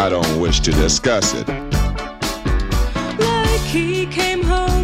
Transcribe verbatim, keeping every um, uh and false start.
I don't wish to discuss it. Like he came home